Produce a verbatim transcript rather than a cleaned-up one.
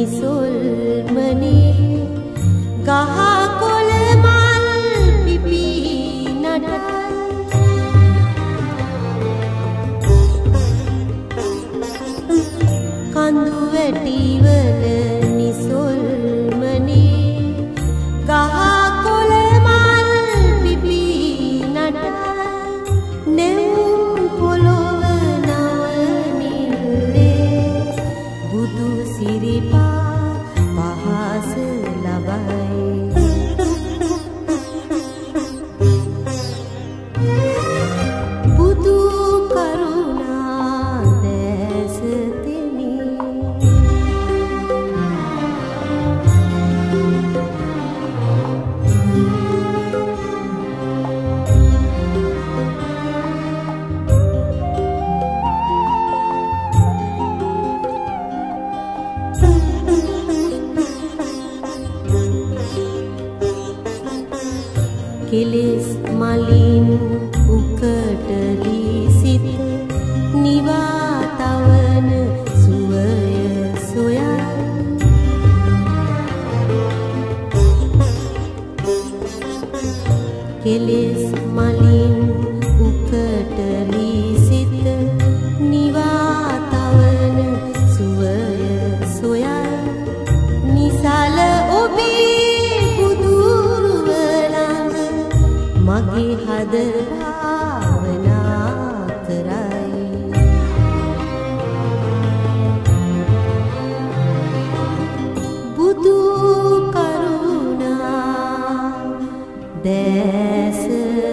නිසොල්මනේ ගහ කොළ මල් පිපි නටයි කඳු වැටිවල නිසොල්මනේ ගහ කොළ මල් පිපි නටයි නෙවුම් පොළොව නවනිල්ලේ බුදු සිරිපා පහස ලබයි බුදු කරුණා දැස තෙමි කෙලෙස් මලින් උකටලි සිත නිවා තවන සුවය සොයයි කෙලෙස් මලින් උකටලි සිත නිවා තවන සුවය සොයයි නිසල ඔබේ මගේ හද භාවනා කරයි බුදු කරුණා දැස